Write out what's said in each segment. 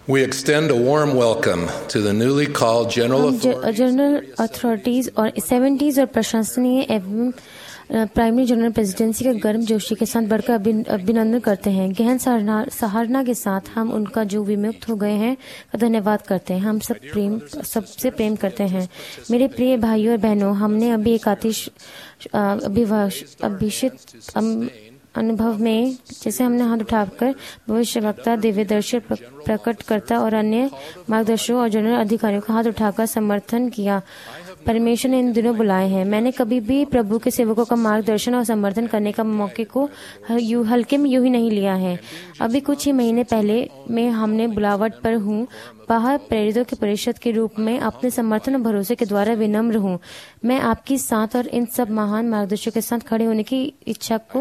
We extend a warm welcome to the newly called General हम general authorities और 70s और प्रशंसनीय एवं प्राइमरी जनरल प्रेसिडेंसी का गर्मजोशी के साथ बढ़कर अभिनंदन करते हैं। गहन सराहना के साथ हम उनका जो विमुक्त हो गए हैं का धन्यवाद करते हैं। हम सबसे प्रेम करते हैं। मेरे प्रिय भाइयों और बहनों, हमने अभी एक अभिषिक्त अनुभव में जैसे हमने हाथ उठाकर भविष्यवक्ता, दिव्यदर्शी, प्रकटकर्ता और अन्य मार्गदर्शकों और जनरल अधिकारियों का हाथ उठाकर समर्थन किया। परमेश्वर ने इन दिनों बुलाए हैं। मैंने कभी भी प्रभु के सेवकों का मार्गदर्शन और समर्थन करने का मौके को हल्के में यूं ही नहीं लिया है। अभी कुछ ही महीने पहले में हमने बुलावट पर हूँ, बाहर प्रेरितों के परिषद के रूप में अपने समर्थन और भरोसे के द्वारा विनम्र हूँ। मैं आपकी साथ और इन सब महान मार्गदर्शकों के साथ खड़े होने की इच्छा को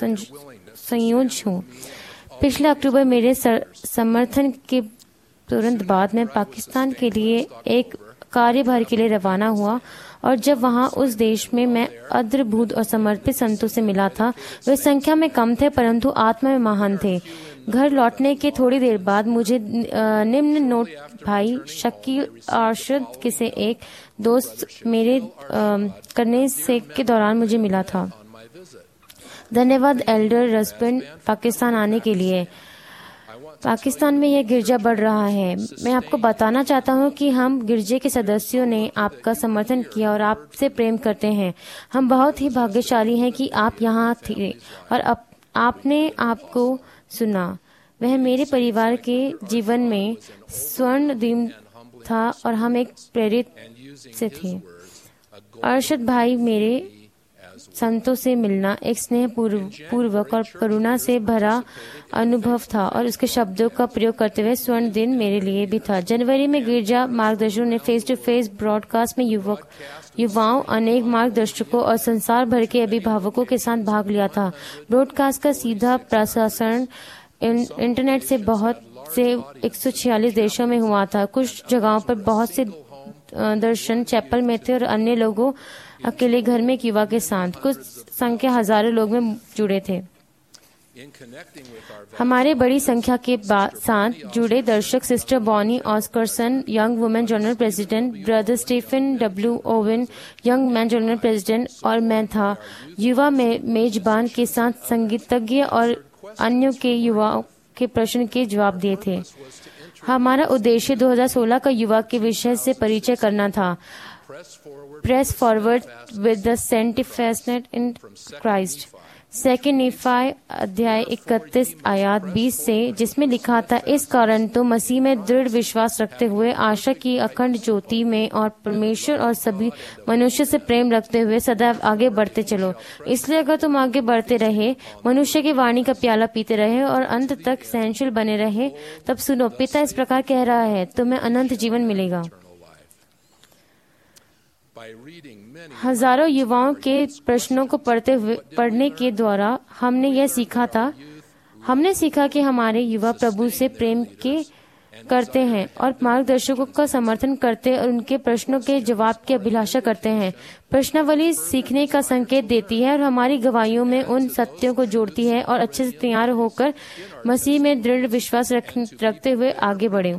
संयोज हूँ। पिछले अक्टूबर मेरे समर्थन के तुरंत बाद मैं पाकिस्तान के लिए एक कार्यभार के लिए रवाना हुआ और जब वहां उस देश में मैं अद्भुत और समर्पित संतों से मिला था। वे संख्या में कम थे परंतु आत्मा में महान थे। घर लौटने के थोड़ी देर बाद मुझे निम्न नोट भाई शकील अरशद के से एक दोस्त मेरे करने से के दौरान मुझे मिला था। धन्यवाद एल्डर रसबन पाकिस्तान आने के लिए। पाकिस्तान में यह गिरजा बढ़ रहा है। मैं आपको बताना चाहता हूं कि हम गिरजे के सदस्यों ने आपका समर्थन किया और आपसे प्रेम करते हैं। हम बहुत ही भाग्यशाली हैं कि आप यहाँ थे और आपने आपको सुना। वह मेरे परिवार के जीवन में स्वर्ण दिन था और हम एक प्रेरित से थे। अरशद भाई मेरे संतों से मिलना एक स्नेह पूर्वक और करुणा से भरा अनुभव था और उसके शब्दों का प्रयोग करते हुए स्वर्ण दिन मेरे लिए भी था। जनवरी में गिरजा मार्गदर्शकों ने फेस टू फेस ब्रॉडकास्ट में युवाओं, अनेक मार्गदर्शकों और संसार भर के अभिभावकों के साथ भाग लिया था। ब्रॉडकास्ट का सीधा प्रसारण इंटरनेट से बहुत से 146 देशों में हुआ था। कुछ जगहों पर बहुत से दर्शन चैपल में थे और अन्य लोगों अकेले घर में एक युवा के साथ। कुछ संख्या हजारों लोग में जुड़े थे। हमारे बड़ी संख्या के साथ जुड़े दर्शक sister Bonnie Oscarson, young women general president, brother Stephen W Owen, young man general president और मैं था। युवा मेजबान के साथ संगीतज्ञ और अन्यों के युवाओं के प्रश्न के जवाब दिए थे। हमारा उद्देश्य 2016 का युवा के विषय से परिचय करना था। Press forward with the steadfastness in Christ, 2 Nephi अध्याय 31 आयत 20 से, जिसमें लिखा था, इस कारण तो मसीह में दृढ़ विश्वास रखते हुए आशा की अखंड ज्योति में और परमेश्वर और सभी मनुष्य से प्रेम रखते हुए सदैव आगे बढ़ते चलो। इसलिए अगर तुम आगे बढ़ते रहे, मनुष्य की वाणी का प्याला पीते रहे और अंत तक सहनशील बने रहे, तब सुनो, पिता इस प्रकार कह रहा है, तुम्हें अनंत जीवन मिलेगा। हजारों युवाओं के प्रश्नों को पढ़ने के द्वारा हमने यह सीखा था। हमने सीखा कि हमारे युवा प्रभु से प्रेम करते हैं और मार्गदर्शकों का समर्थन करते और उनके प्रश्नों के जवाब की अभिलाषा करते हैं। प्रश्नावली सीखने का संकेत देती है और हमारी गवाहियों में उन सत्यों को जोड़ती है और अच्छे से तैयार होकर मसीह में दृढ़ विश्वास रखते हुए आगे बढ़े।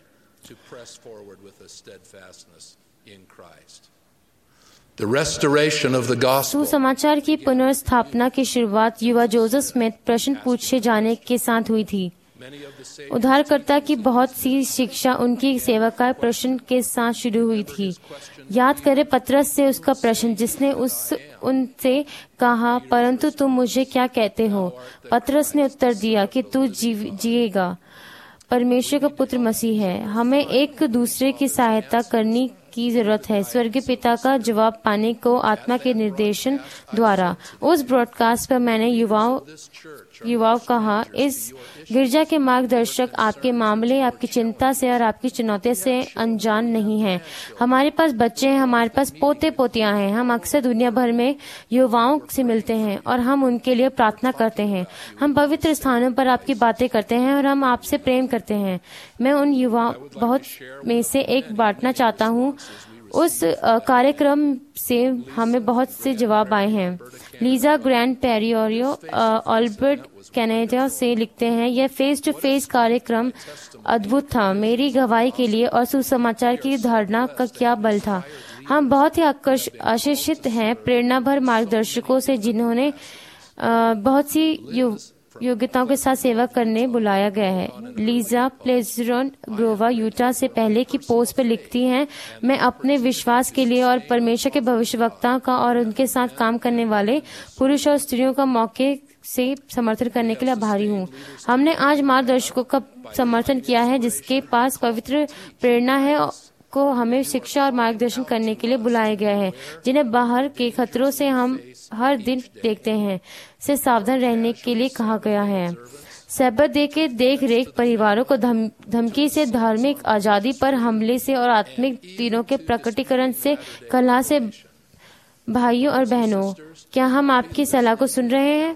सुसमाचार की पुनर्स्थापना की शुरुआत युवा जोसेफ स्मिथ प्रश्न पूछे जाने के साथ हुई थी। उद्धारकर्ता की बहुत सी शिक्षा उनकी सेवाकाल प्रश्न के साथ शुरू हुई थी। याद करें पतरस से उसका प्रश्न, जिसने उनसे कहा, परंतु तुम मुझे क्या कहते हो? पतरस ने उत्तर दिया कि तू जिएगा, परमेश्वर का पुत्र मसीह है। हमें एक दूसरे की सहायता करनी की जरूरत है, स्वर्गीय पिता का जवाब पाने को आत्मा के निर्देशन द्वारा। उस ब्रॉडकास्ट पर मैंने युवाओं कहा, इस गिरजा के मार्गदर्शक आपके मामले, आपकी चिंता से और आपकी चुनौतियों से अनजान नहीं हैं। हमारे पास बच्चे हैं, हमारे पास पोते पोतियां हैं। हम अक्सर दुनिया भर में युवाओं से मिलते हैं और हम उनके लिए प्रार्थना करते हैं। हम पवित्र स्थानों पर आपकी बातें करते हैं और हम आपसे प्रेम करते हैं। मैं उन युवाओं बहुत में से एक बांटना चाहता हूँ उस कार्यक्रम से हमें बहुत से जवाब आए हैं। Lisa Grande Prairie Alberta Canada से लिखते हैं, यह फेस टू फेस कार्यक्रम अद्भुत था। मेरी गवाही के लिए और सुसमाचार की धारणा का क्या बल था। हम बहुत ही आशीषित हैं प्रेरणा भर मार्गदर्शकों से जिन्होंने बहुत सी योग्यताओं के साथ सेवा करने बुलाया गया है। लीजा प्लेजरन ग्रोवा यूटा से पहले की पोस्ट पर लिखती हैं, मैं अपने विश्वास के लिए और परमेश्वर के भविष्यवक्ताओं का और उनके साथ काम करने वाले पुरुष और स्त्रियों का मौके से समर्थन करने के लिए आभारी हूँ। हमने आज मार्गदर्शकों का समर्थन किया है जिसके पास पवित्र प्रेरणा है को हमें शिक्षा और मार्गदर्शन करने के लिए बुलाया गया है, जिन्हें बाहर के खतरों से हम हर दिन देखते हैं से सावधान रहने के लिए कहा गया है। सब्बत डे के देख रेख परिवारों को धमकी से, धार्मिक आजादी पर हमले से और आत्मिक तीनों के प्रकटीकरण से, कलह से। भाइयों और बहनों, क्या हम आपकी सलाह को सुन रहे हैं?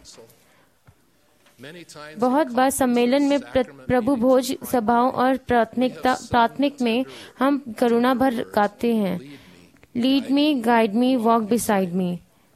बहुत बार सम्मेलन में प्रभु भोज सभाओं और प्राथमिक में हम करुणा भर गाते हैं, lead me, guide me, walk beside me.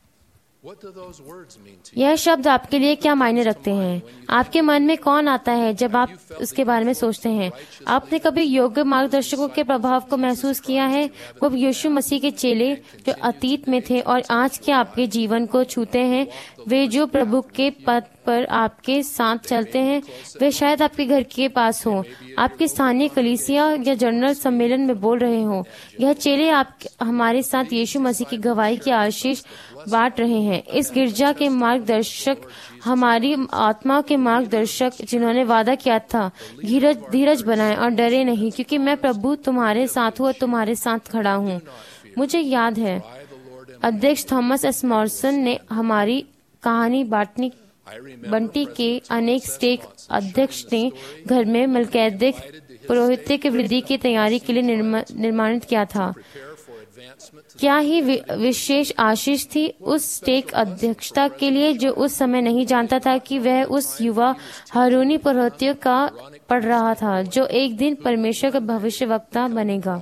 यह शब्द आपके लिए क्या मायने रखते हैं? आपके मन में कौन आता है जब आप उसके बारे में सोचते हैं? आपने कभी योग्य मार्गदर्शकों के प्रभाव को महसूस किया है? वो यीशु मसीह के चेले जो अतीत में थे और आज के आपके जीवन को छूते हैं, वे जो प्रभु के पथ पर आपके साथ चलते हैं, वे शायद आपके घर के पास हो, आपके स्थानीय कलीसिया या जनरल सम्मेलन में बोल रहे हो। यह चेले हमारे साथ यीशु मसीह की गवाही की आशीष बांट रहे हैं। इस गिरजा के मार्गदर्शक, हमारी आत्मा के मार्गदर्शक, जिन्होंने वादा किया था, धीरज बनाएं और डरे नहीं, क्योंकि मैं प्रभु तुम्हारे साथ हूँ और तुम्हारे साथ खड़ा हूँ। मुझे याद है अध्यक्ष थॉमस एस मॉर्सन ने हमारी कहानी बंटी के अनेक स्टेक अध्यक्ष ने घर में मलकैदिक पुरोहित्य की वृद्धि की तैयारी के लिए निर्माणित किया था। क्या ही विशेष आशीष थी उस स्टेक अध्यक्षता के लिए, जो उस समय नहीं जानता था कि वह उस युवा हारूनी पुरोहित्य का पढ़ रहा था, जो एक दिन परमेश्वर का भविष्यवक्ता बनेगा।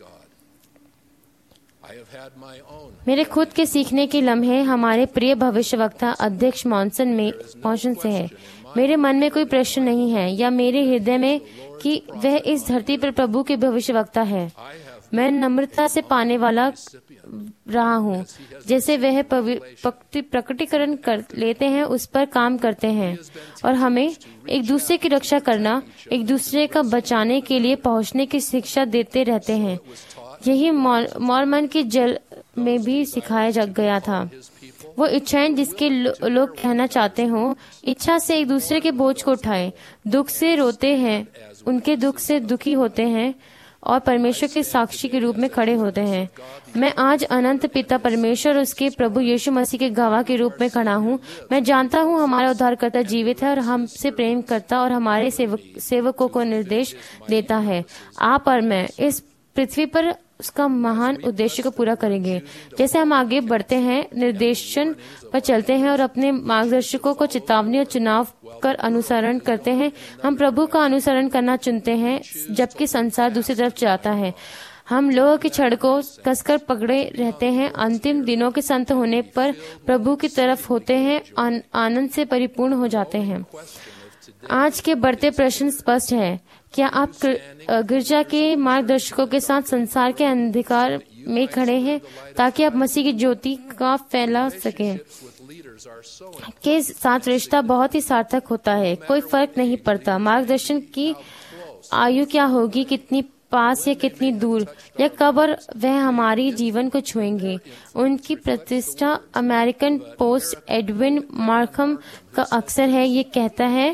मेरे खुद के सीखने के लम्हे हमारे प्रिय भविष्यवक्ता अध्यक्ष मॉन्सन से है। मेरे मन में कोई प्रश्न नहीं है या मेरे हृदय में कि वह इस धरती पर प्रभु के भविष्यवक्ता है। मैं नम्रता से पाने वाला रहा हूँ, जैसे वह प्रकटीकरण कर लेते हैं उस पर काम करते हैं और हमें एक दूसरे की रक्षा करना, एक दूसरे का बचाने के लिए पहुँचने की शिक्षा देते रहते हैं। यही मॉर्मन की जल में भी सिखाया गया था। वो इच्छाएं जिसके लोग कहना चाहते हो, इच्छा से एक दूसरे के बोझ को उठाए, दुख से रोते हैं, उनके दुख से दुखी होते हैं और परमेश्वर के साक्षी के रूप में खड़े होते हैं। मैं आज अनंत पिता परमेश्वर और उसके प्रभु यीशु मसीह के गवाह के रूप में खड़ा हूँ। मैं जानता हूँ हमारा उद्धारकर्ता जीवित है और हमसे प्रेम करता और हमारे सेवकों को निर्देश देता है। आप और मैं इस पृथ्वी पर उसका महान उद्देश्य को पूरा करेंगे। जैसे हम आगे बढ़ते हैं, निर्देशन पर चलते हैं और अपने मार्गदर्शकों को चेतावनी और चुनाव कर अनुसरण करते हैं, हम प्रभु का अनुसरण करना चुनते हैं, जबकि संसार दूसरी तरफ जाता है। हम लोगों की छड़ को कसकर पकड़े रहते हैं। अंतिम दिनों के संत होने पर प्रभु की तरफ होते हैं, आनंद से परिपूर्ण हो जाते हैं। आज के बढ़ते प्रश्न स्पष्ट है। क्या आप गिरजा के मार्गदर्शकों के साथ संसार के अंधकार में खड़े हैं ताकि आप मसीह की ज्योति का फैला सकें? के साथ रिश्ता बहुत ही सार्थक होता है। कोई फर्क नहीं पड़ता मार्गदर्शन की आयु क्या होगी, कितनी पास या कितनी दूर, या कब और वह हमारी जीवन को छुएंगे। उनकी प्रतिष्ठा अमेरिकन पोस्ट एडविन मार्कम का अक्सर है। ये कहता है,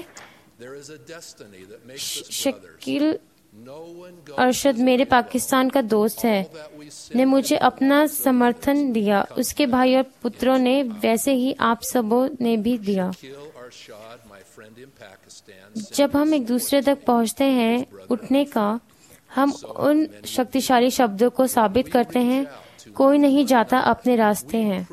शकील अरशद मेरे पाकिस्तान का दोस्त है, ने मुझे अपना समर्थन दिया। उसके भाई और पुत्रों ने, वैसे ही आप सबों ने भी दिया। जब हम एक दूसरे तक पहुंचते हैं उठने का, हम उन शक्तिशाली शब्दों को साबित करते हैं, कोई नहीं जाता अपने रास्ते हैं।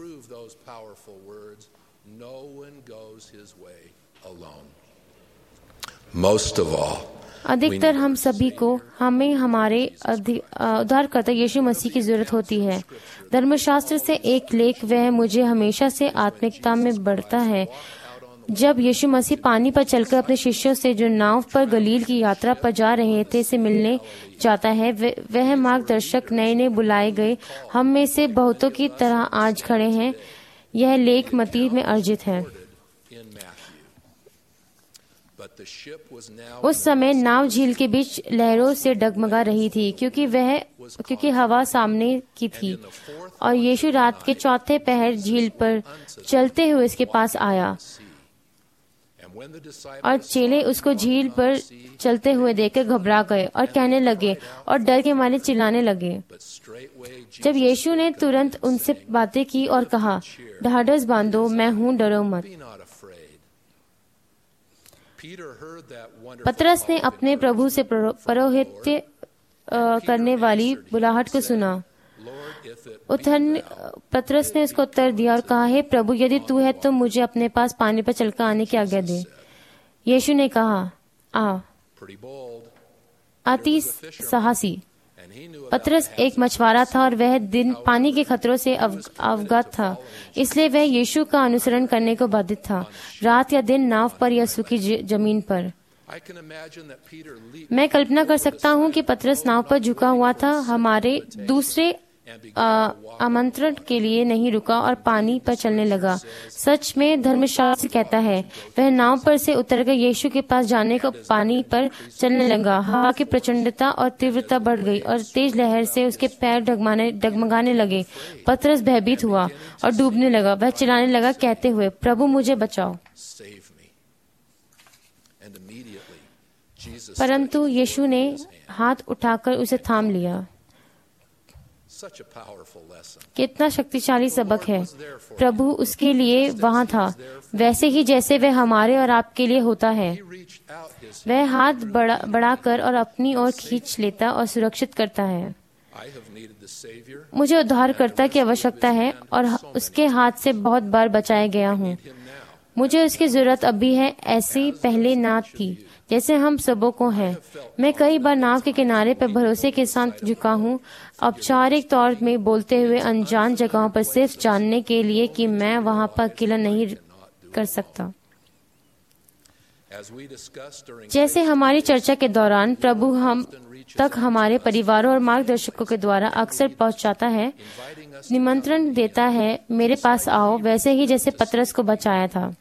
Most of all, अधिकतर हम सभी को हमें हमारे उद्धारकर्ता यीशु मसीह की जरूरत होती है। धर्मशास्त्र से एक लेख वह मुझे हमेशा से आत्मिकता में बढ़ता है। जब यीशु मसीह पानी पर चलकर अपने शिष्यों से जो नाव पर गलील की यात्रा पर जा रहे थे से मिलने जाता है, वह मार्गदर्शक नए बुलाए गए हम में से बहुतों की तरह आज खड़े हैं। यह लेख मत्ती में अर्जित है। उस समय नाव झील के बीच लहरों से डगमगा रही थी, क्योंकि हवा सामने की थी, और यीशु रात के चौथे पहर झील पर चलते हुए इसके पास आया, और चेले उसको झील पर चलते हुए देखकर घबरा गए और कहने लगे और डर के मारे चिल्लाने लगे। जब यीशु ने तुरंत उनसे बातें की और कहा, ढाढ़स बांधो, मैं हूँ, डरो मत। पतरस ने अपने प्रभु से पौरोहित्य करने वाली बुलाहट को सुना। पतरस ने उसको उत्तर दिया और कहा, हे प्रभु, यदि तू है तो मुझे अपने पास पानी पर चलकर आने की आज्ञा दे। यीशु ने कहा, आ। अति साहसी। पतरस एक मछुआरा था और वह दिन पानी के खतरों से अवगत था, इसलिए वह यीशु का अनुसरण करने को बाधित था, रात या दिन, नाव पर या सूखी जमीन पर। मैं कल्पना कर सकता हूँ कि पतरस नाव पर झुका हुआ था, हमारे दूसरे आमंत्रण के लिए नहीं रुका और पानी पर चलने लगा। सच में धर्मशास्त्र कहता है, वह नाव पर से उतरकर यीशु के पास जाने को पानी पर चलने लगा। हवा की प्रचंडता और तीव्रता बढ़ गई और तेज लहर से उसके पैर डगमगाने लगे। पतरस भयभीत हुआ और डूबने लगा। वह चिल्लाने लगा कहते हुए, प्रभु मुझे बचाओ। परंतु यीशु ने हाथ उठाकर उसे थाम लिया। कितना शक्तिशाली सबक है। प्रभु उसके लिए वहाँ था, वैसे ही जैसे वह हमारे और आपके लिए होता है। वह हाथ बढ़ाकर और अपनी ओर खींच लेता और सुरक्षित करता है। मुझे उद्धारकर्ता की आवश्यकता है और उसके हाथ से बहुत बार बचाया गया हूँ। मुझे उसकी जरूरत अभी है, ऐसी पहले ना थी जैसे हम सबों को है। मैं कई बार नाव के किनारे पर भरोसे के साथ झुका हूँ, औपचारिक तौर में बोलते हुए अनजान जगहों पर, सिर्फ जानने के लिए कि मैं वहाँ पर अकेला नहीं कर सकता। जैसे हमारी चर्चा के दौरान प्रभु हम तक हमारे परिवारों और मार्गदर्शकों के द्वारा अक्सर पहुँचाता है, निमंत्रण देता है, मेरे पास आओ, वैसे ही जैसे पतरस को बचाया था।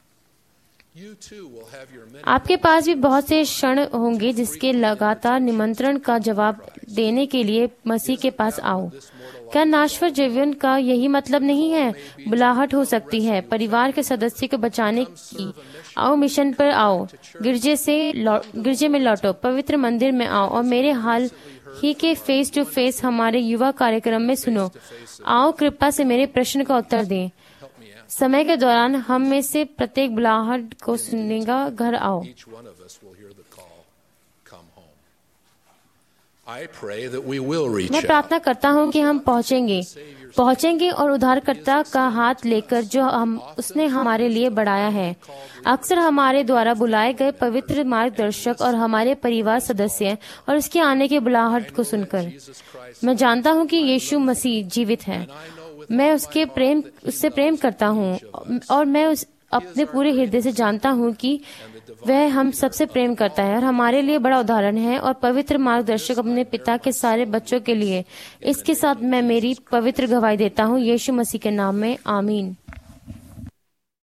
आपके पास भी बहुत से क्षण होंगे जिसके लगातार निमंत्रण का जवाब देने के लिए मसीह के पास आओ। क्या नाश्वर जीवन का यही मतलब नहीं है? बुलाहट हो सकती है परिवार के सदस्य को बचाने की। आओ मिशन पर आओ, गिरजे में लौटो, पवित्र मंदिर में आओ और मेरे हाल ही के फेस टू फेस हमारे युवा कार्यक्रम में सुनो। आओ कृपा से मेरे प्रश्न का उत्तर दें। समय के दौरान हम में से प्रत्येक बुलाहट को सुनेगा, घर आओ। मैं प्रार्थना करता हूँ कि हम पहुँचेंगे और उद्धारकर्ता का हाथ लेकर जो उसने हमारे लिए बढ़ाया है। अक्सर हमारे द्वारा बुलाए गए पवित्र मार्गदर्शक और हमारे परिवार सदस्य और उसके आने की बुलाहट को सुनकर मैं जानता हूँ कि यीशु मसीह जीवित है। मैं उससे प्रेम करता हूँ और मैं अपने पूरे हृदय से जानता हूँ कि वह हम सबसे प्रेम करता है और हमारे लिए बड़ा उदाहरण है और पवित्र मार्गदर्शक अपने पिता के सारे बच्चों के लिए। इसके साथ मैं मेरी पवित्र गवाही देता हूँ यीशु मसीह के नाम में, आमीन।